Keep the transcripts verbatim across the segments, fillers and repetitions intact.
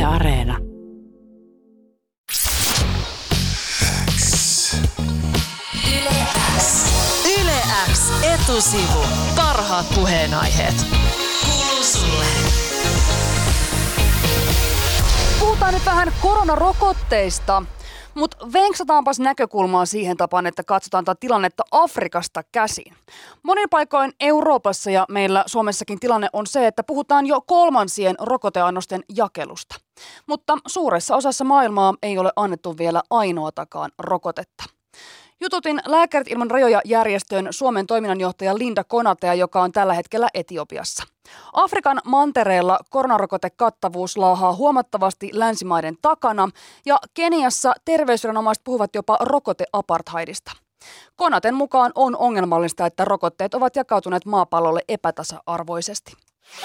Yle Areena. Yle X. Yle X etusivu. Parhaat puheenaiheet. Kuuluu sulle. Puhutaan nyt vähän koronarokotteista, mutta venksataanpas näkökulmaa siihen tapaan, että katsotaan tätä tilannetta Afrikasta käsin. Monin paikoin Euroopassa ja meillä Suomessakin tilanne on se, että puhutaan jo kolmansien rokoteannosten jakelusta. Mutta suuressa osassa maailmaa ei ole annettu vielä ainoatakaan rokotetta. Jututin Lääkärit ilman rajoja -järjestön Suomen toiminnanjohtaja Linda Konatea, joka on tällä hetkellä Etiopiassa. Afrikan mantereella koronarokotekattavuus laahaa huomattavasti länsimaiden takana ja Keniassa terveysviranomaiset puhuvat jopa rokoteapartheidista. Konaten mukaan on ongelmallista, että rokotteet ovat jakautuneet maapallolle epätasa-arvoisesti.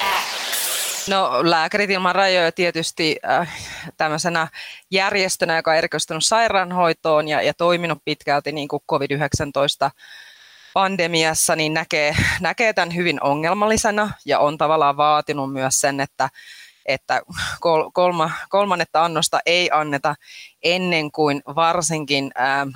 No, Lääkärit ilman rajoja tietysti äh, tämmöisenä järjestönä, joka on erikoistunut sairaanhoitoon ja, ja toiminut pitkälti niin kuin covid yhdeksäntoista pandemiassa, niin näkee, näkee tämän hyvin ongelmallisena ja on tavallaan vaatinut myös sen, että, että kol, kolma, kolmannetta annosta ei anneta ennen kuin varsinkin äh,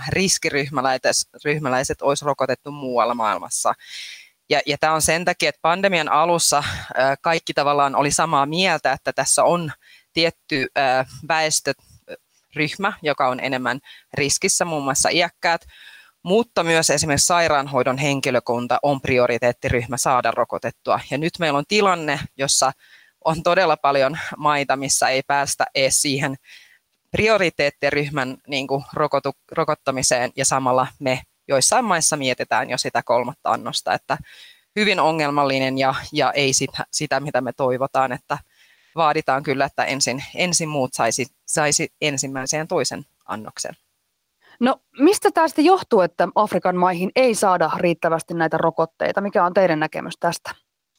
riskiryhmäläiset olisi rokotettu muualla maailmassa. Ja, ja tämä on sen takia, että pandemian alussa ää, kaikki tavallaan oli samaa mieltä, että tässä on tietty ää, väestöryhmä, joka on enemmän riskissä, muun muassa iäkkäät, mutta myös esimerkiksi sairaanhoidon henkilökunta on prioriteettiryhmä saada rokotettua. Ja nyt meillä on tilanne, jossa on todella paljon maita, missä ei päästä edes siihen prioriteettiryhmän niin kuin rokotu, rokottamiseen, ja samalla me joissain maissa mietitään jo sitä kolmatta annosta, että hyvin ongelmallinen ja, ja ei sitä, sitä, mitä me toivotaan, että vaaditaan kyllä, että ensin, ensin muut saisi, saisi ensimmäisen ja toisen annoksen. No mistä tämä sitten johtuu, että Afrikan maihin ei saada riittävästi näitä rokotteita? Mikä on teidän näkemys tästä?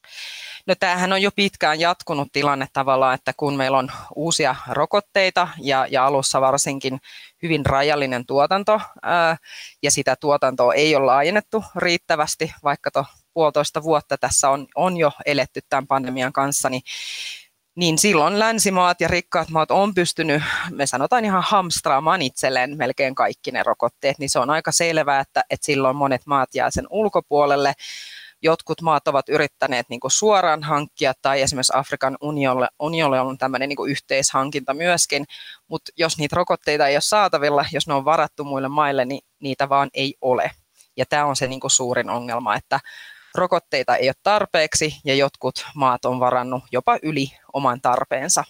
No tämähän on jo pitkään jatkunut tilanne tavallaan, että kun meillä on uusia rokotteita ja, ja alussa varsinkin hyvin rajallinen tuotanto ää, ja sitä tuotantoa ei ole laajennettu riittävästi, vaikka to puolitoista vuotta tässä on, on jo eletty tämän pandemian kanssa, niin, niin silloin länsimaat ja rikkaat maat on pystynyt, me sanotaan ihan hamstraamaan itselleen melkein kaikki ne rokotteet, niin se on aika selvää, että, että silloin monet maat jää sen ulkopuolelle. Jotkut maat ovat yrittäneet niin kuin suoraan hankkia, tai esimerkiksi Afrikan unionille, unionille on tämmöinen niin kuin yhteishankinta myöskin, mutta jos niitä rokotteita ei ole saatavilla, jos ne on varattu muille maille, niin niitä vaan ei ole. Ja tämä on se niin kuin suurin ongelma, että rokotteita ei ole tarpeeksi ja jotkut maat on varannut jopa yli oman tarpeensa.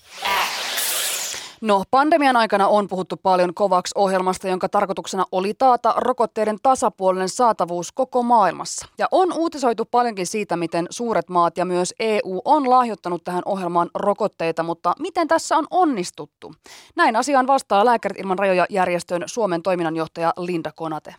No, pandemian aikana on puhuttu paljon COVAX-ohjelmasta, jonka tarkoituksena oli taata rokotteiden tasapuolinen saatavuus koko maailmassa. Ja on uutisoitu paljonkin siitä, miten suuret maat ja myös E U on lahjoittanut tähän ohjelmaan rokotteita, mutta miten tässä on onnistuttu? Näin asiaan vastaa Lääkärit ilman rajoja -järjestön Suomen toiminnanjohtaja Linda Konate.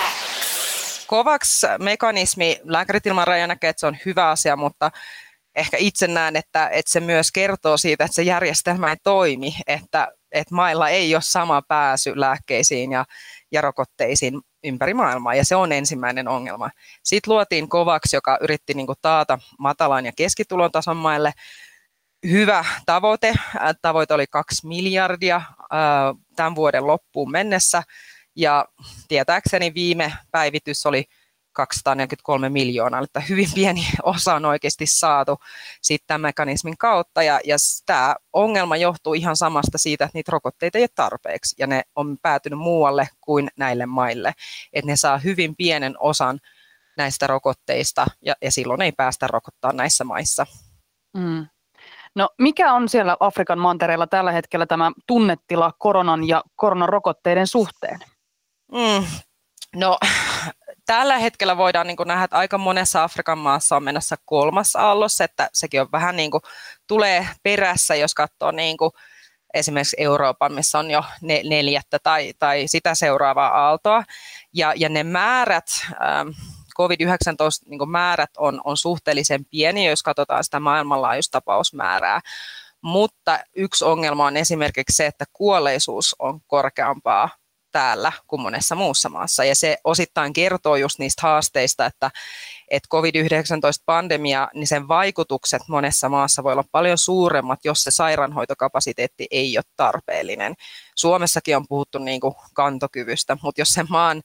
COVAX-mekanismi, Lääkärit ilman rajoja näkee, että se on hyvä asia, mutta ehkä itse näen, että, että se myös kertoo siitä, että se järjestelmä ei toimi, että, että mailla ei ole sama pääsy lääkkeisiin ja, ja rokotteisiin ympäri maailmaa, ja se on ensimmäinen ongelma. Sitten luotiin COVAX, joka yritti niin kuin taata matalan ja keskitulon tason maille. Hyvä tavoite. Tavoite oli kaksi miljardia ää, tämän vuoden loppuun mennessä, ja tietääkseni viime päivitys oli kaksisataaneljäkymmentäkolme miljoonaa, että hyvin pieni osa on oikeasti saatu sitten tämän mekanismin kautta, ja, ja tämä ongelma johtuu ihan samasta siitä, että niitä rokotteita ei ole tarpeeksi, ja ne on päätynyt muualle kuin näille maille, että ne saa hyvin pienen osan näistä rokotteista, ja, ja silloin ei päästä rokottaa näissä maissa. Mm. No mikä on siellä Afrikan mantereella tällä hetkellä tämä tunnetila koronan ja koronarokotteiden suhteen? Mm. No tällä hetkellä voidaan niin kuin nähdä, että aika monessa Afrikan maassa on menossa kolmas aallos, että sekin on vähän niin kuin tulee perässä, jos katsoo niin kuin esimerkiksi Euroopan, missä on jo neljättä tai, tai sitä seuraavaa aaltoa. Ja, ja ne määrät, ähm, covid yhdeksäntoista niin kuin määrät on, on suhteellisen pieni, jos katsotaan sitä maailmanlaajuista tapausmäärää. Mutta yksi ongelma on esimerkiksi se, että kuolleisuus on korkeampaa täällä kuin monessa muussa maassa. Ja se osittain kertoo just niistä haasteista, että, että covid yhdeksäntoista-pandemia, niin sen vaikutukset monessa maassa voi olla paljon suuremmat, jos se sairaanhoitokapasiteetti ei ole tarpeellinen. Suomessakin on puhuttu niin kuin kantokyvystä, mutta jos sen maan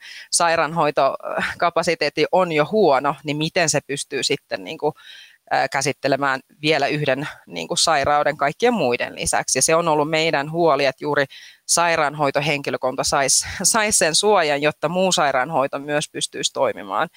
sairaanhoitokapasiteetti on jo huono, niin miten se pystyy sitten niin kuin käsittelemään vielä yhden niin kuin sairauden kaikkien muiden lisäksi. Ja se on ollut meidän huoli, että juuri sairaanhoitohenkilökunta saisi sais sen suojan, jotta muu sairaanhoito myös pystyisi toimimaan.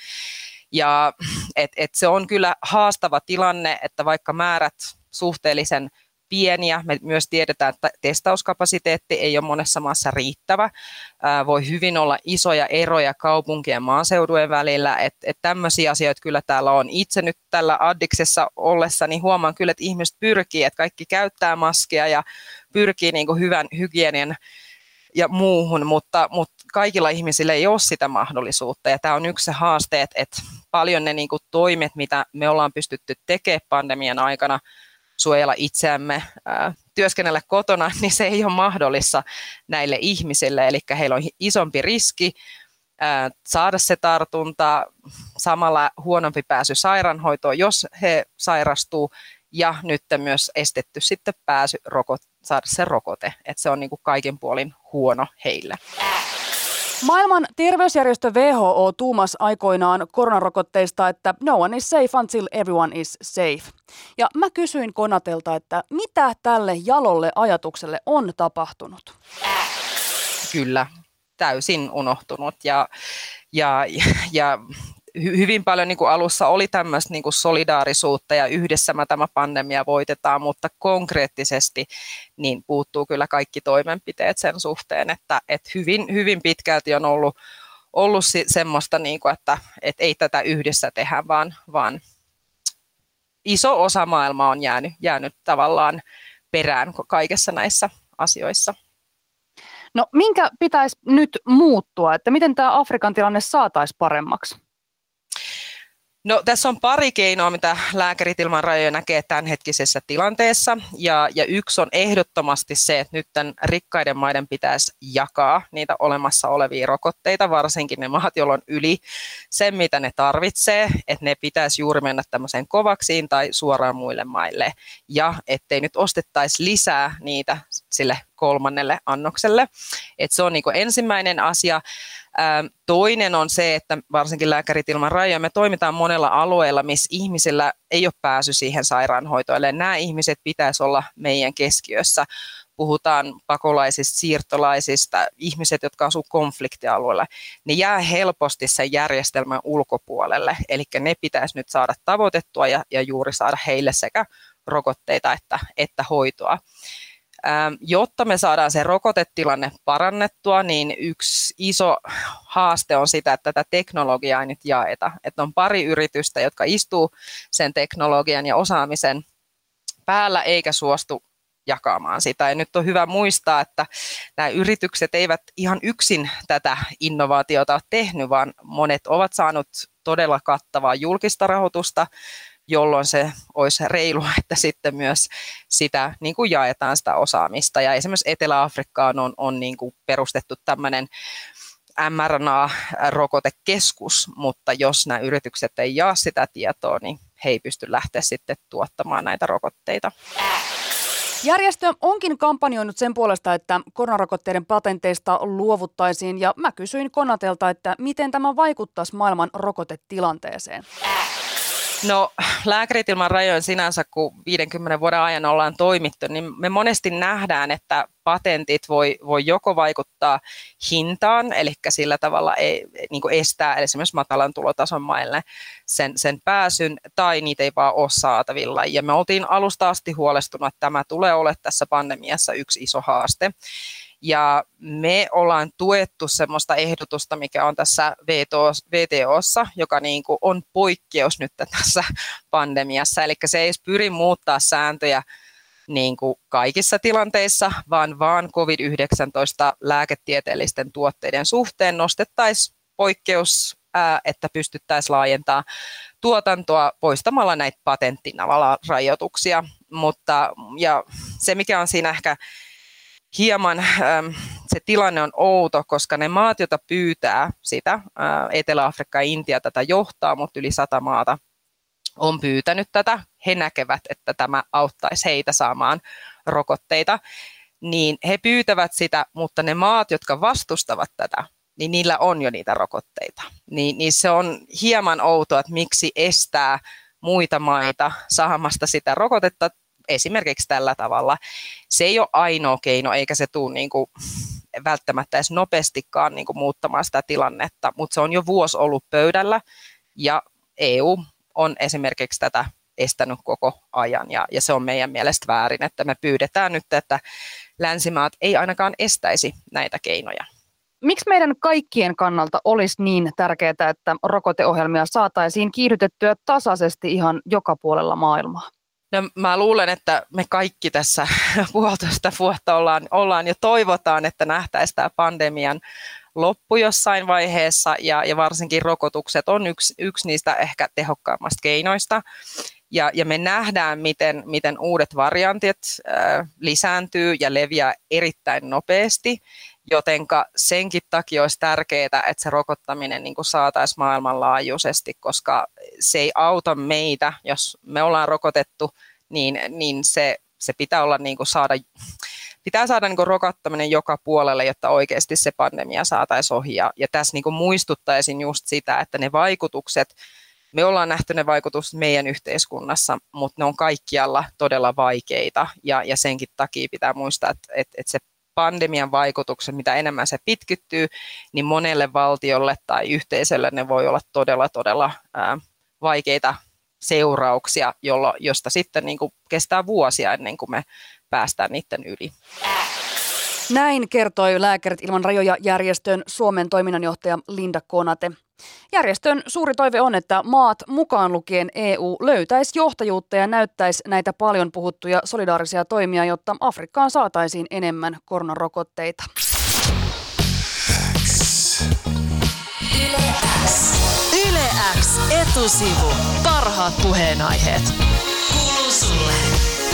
Ja et, et se on kyllä haastava tilanne, että vaikka määrät suhteellisen pieniä, me myös tiedetään, että testauskapasiteetti ei ole monessa maassa riittävä. Ää, voi hyvin olla isoja eroja kaupunkien ja maaseudujen välillä, että et tämmöisiä asioita kyllä täällä on. Itse nyt tällä Addiksessa ollessani huomaan kyllä, että ihmiset pyrkii, että kaikki käyttää maskia ja pyrkii niin kuin hyvän hygienian ja muuhun, mutta, mutta kaikilla ihmisillä ei ole sitä mahdollisuutta. Ja tämä on yksi se haaste, että, että paljon ne niin kuin toimet, mitä me ollaan pystytty tekemään pandemian aikana, suojella itseämme, ää, työskennellä kotona, niin se ei ole mahdollista näille ihmisille. Eli heillä on isompi riski ää, saada se tartunta, samalla huonompi pääsy sairaanhoitoon, jos he sairastuu, ja nyt myös estetty sitten pääsy rokot, saada se rokote. Että se on niin kuin kaikin puolin huono heille. Maailman terveysjärjestö W H O tuumasi aikoinaan koronarokotteista, että no one is safe until everyone is safe. Ja mä kysyin Konatelta, että mitä tälle jalolle ajatukselle on tapahtunut? Kyllä, täysin unohtunut ja, ja, ja hyvin paljon niin kuin alussa oli tämmöistä niin kuin solidaarisuutta ja yhdessä mä tämä pandemia voitetaan, mutta konkreettisesti niin puuttuu kyllä kaikki toimenpiteet sen suhteen, että, että hyvin, hyvin pitkälti on ollut, ollut semmoista, niin kuin, että, että ei tätä yhdessä tehdä, vaan, vaan iso osa maailmaa on jäänyt, jäänyt tavallaan perään kaikessa näissä asioissa. No minkä pitäisi nyt muuttua, että miten tämä Afrikan tilanne saataisiin paremmaksi? No, tässä on pari keinoa, mitä Lääkärit ilman rajoja näkee tämänhetkisessä tilanteessa. Ja, ja yksi on ehdottomasti se, että nyt tämän rikkaiden maiden pitäisi jakaa niitä olemassa olevia rokotteita, varsinkin ne maat, joilla on yli sen, mitä ne tarvitsee, että ne pitäisi juuri mennä tämmöiseen kovaksiin tai suoraan muille maille. Ja ettei nyt ostettaisi lisää niitä sille kolmannelle annokselle. Et se on niin kuin ensimmäinen asia. Toinen on se, että varsinkin Lääkärit ilman rajoja, me toimitaan monella alueella, missä ihmisillä ei ole pääsy siihen sairaanhoitoon. Nämä ihmiset pitäisi olla meidän keskiössä. Puhutaan pakolaisista, siirtolaisista, ihmiset, jotka asuu konfliktialueella. Ne jää helposti sen järjestelmän ulkopuolelle. Eli ne pitäisi nyt saada tavoitettua ja, ja juuri saada heille sekä rokotteita että, että hoitoa. Jotta me saadaan se rokotetilanne parannettua, niin yksi iso haaste on sitä, että tätä teknologiaa ei nyt jaeta. Että on pari yritystä, jotka istuu sen teknologian ja osaamisen päällä eikä suostu jakamaan sitä. Ja nyt on hyvä muistaa, että nämä yritykset eivät ihan yksin tätä innovaatiota ole tehnyt, vaan monet ovat saanut todella kattavaa julkista rahoitusta, jolloin se olisi reilua, että sitten myös sitä niin kuin jaetaan sitä osaamista. Ja esimerkiksi Etelä-Afrikkaan on, on niin kuin perustettu tämmöinen M R N A-rokotekeskus, mutta jos nämä yritykset ei jaa sitä tietoa, niin he ei pysty lähteä sitten tuottamaan näitä rokotteita. Järjestö onkin kampanjoinut sen puolesta, että koronarokotteiden patenteista luovuttaisiin, ja mä kysyin Konatelta, että miten tämä vaikuttaisi maailman rokotetilanteeseen. No, Lääkärit ilman rajoja sinänsä, kun viidenkymmenen vuoden ajan ollaan toimittu, niin me monesti nähdään, että patentit voi, voi joko vaikuttaa hintaan, eli sillä tavalla ei, niin kuin estää esimerkiksi matalan tulotason maille sen, sen pääsyn, tai niitä ei vaan ole saatavilla. Ja me oltiin alusta asti huolestunut, että tämä tulee olemaan tässä pandemiassa yksi iso haaste. Ja me ollaan tuettu semmoista ehdotusta, mikä on tässä V T O:ssa, joka niin kuin on poikkeus nyt tässä pandemiassa. Eli se ei pyri muuttaa sääntöjä niin kuin kaikissa tilanteissa, vaan vaan covid yhdeksäntoista lääketieteellisten tuotteiden suhteen nostettaisiin poikkeus, ää, että pystyttäisiin laajentamaan tuotantoa poistamalla näitä patenttinavalla-rajoituksia. Mutta ja se, mikä on siinä ehkä hieman ähm, se tilanne on outo, koska ne maat, joita pyytää sitä, Etelä-Afrikka ja Intia tätä johtaa, mutta yli sata maata on pyytänyt tätä, he näkevät, että tämä auttaisi heitä saamaan rokotteita, niin he pyytävät sitä, mutta ne maat, jotka vastustavat tätä, niin niillä on jo niitä rokotteita. Niin, niin se on hieman outoa, että miksi estää muita maita saamasta sitä rokotetta esimerkiksi tällä tavalla. Se ei ole ainoa keino, eikä se tule niin kuin välttämättä edes nopeastikaan niin kuin muuttamaan sitä tilannetta, mutta se on jo vuosi ollut pöydällä ja E U on esimerkiksi tätä estänyt koko ajan ja, ja se on meidän mielestä väärin, että me pyydetään nyt, että länsimaat ei ainakaan estäisi näitä keinoja. Miksi meidän kaikkien kannalta olisi niin tärkeää, että rokoteohjelmia saataisiin kiihdytettyä tasaisesti ihan joka puolella maailmaa? No, mä luulen, että me kaikki tässä puolitoista vuotta ollaan, ollaan jo toivotaan, että nähtäisiin tämä pandemian loppu jossain vaiheessa ja, ja varsinkin rokotukset on yksi, yksi niistä ehkä tehokkaammasta keinoista. Ja, ja me nähdään, miten, miten uudet variantit äh, lisääntyy ja leviää erittäin nopeasti, jotenka senkin takia olisi tärkeää, että se rokottaminen niin kuin saataisiin maailmanlaajuisesti, koska se ei auta meitä, jos me ollaan rokotettu, niin, niin se, se pitää olla niin kuin saada, pitää saada niin kuin rokottaminen joka puolelle, jotta oikeasti se pandemia saataisiin ohi. Ja, ja tässä niin kuin muistuttaisin just sitä, että ne vaikutukset, me ollaan nähty ne vaikutukset meidän yhteiskunnassa, mutta ne on kaikkialla todella vaikeita ja, ja senkin takia pitää muistaa, että, että, että se pandemian vaikutukset, mitä enemmän se pitkittyy, niin monelle valtiolle tai yhteisölle ne voi olla todella, todella ää, vaikeita seurauksia, jollo, josta sitten niin kuin kestää vuosia ennen kuin me päästään niiden yli. Näin kertoi Lääkärit ilman rajoja -järjestön Suomen toiminnanjohtaja Linda Konate. Järjestön suuri toive on, että maat mukaan lukien E U löytäisi johtajuutta ja näyttäisi näitä paljon puhuttuja solidaarisia toimia, jotta Afrikkaan saataisiin enemmän koronarokotteita. Yle X. Yle X etusivu. Parhaat puheenaiheet. Kuuluu sulle.